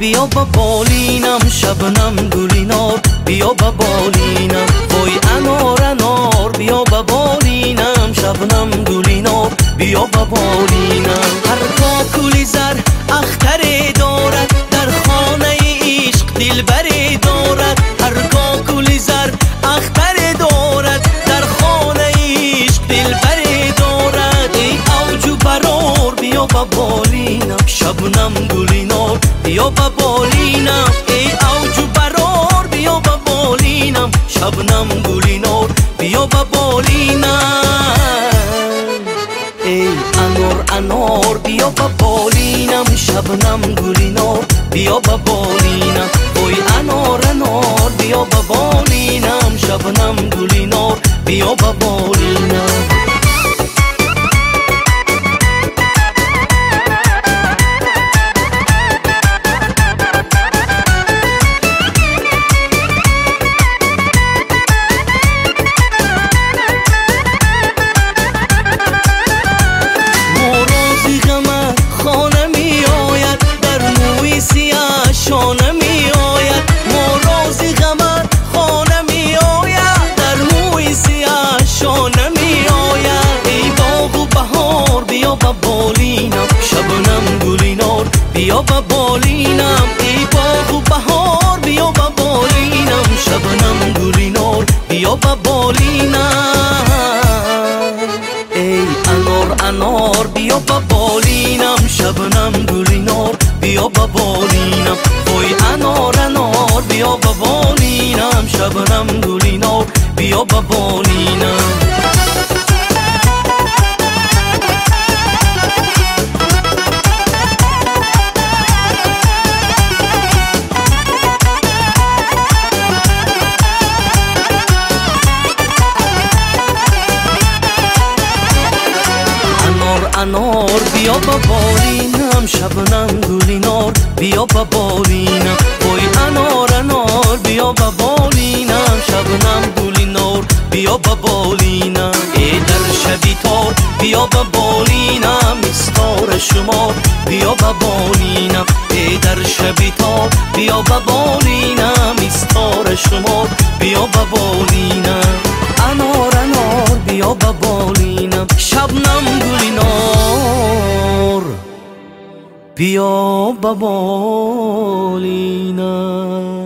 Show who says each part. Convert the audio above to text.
Speaker 1: بیا با بالینم، شبنم گلینار بیا با بالینم. وای انار انار بیا با بالینم، شبنم گلینار بیا با بالینم. هر کاکولی زر اختر دارد، در خانه عشق دلبر دارد. هر کاکولی زر اختر دارد، در خانه عشق دلبر دارد. ای اوج برار بیا با بالینم، شبنم گلینار بیا با بالینم. ای اوج برار بیا با بالینم، شبنم گلینار بیا با بالینم. ای انار انار بیا با بالینم، شبنم گلینار بیا با بالینم. وای انار انار بیا با بالینم، شبنم گلینار بیا با بالینم. شانه می آید مرازی غمت خانه می آید، در موی سیاه شانه می آید. ای باغ و بهار بیا با بالینم، شبنم گلینار بیا با بالینم. ای باغ و بهار بیا با بالینم، شبنم گلینار بیا با بالینم. ای انار انار بیا با بالینم، شبنم گلینار بیا با بالینم. وای انار انار بیا با بالینم، شبنم گلینار بیا با بالینم. انار بیا با بالینم، شبنم گلینار بیا با بالینم. وای انار انار بیا با بالینم، شبنم گلینار بیا با بالینم. ای در شبی تار بیا با بالینم، استار شما بیا با بالینم. ای در شبی تار بیا با بالینم، استار شما بیا با بالینم. انار انار بیا با بالینم، شبنم گلینار بیا با بالینم.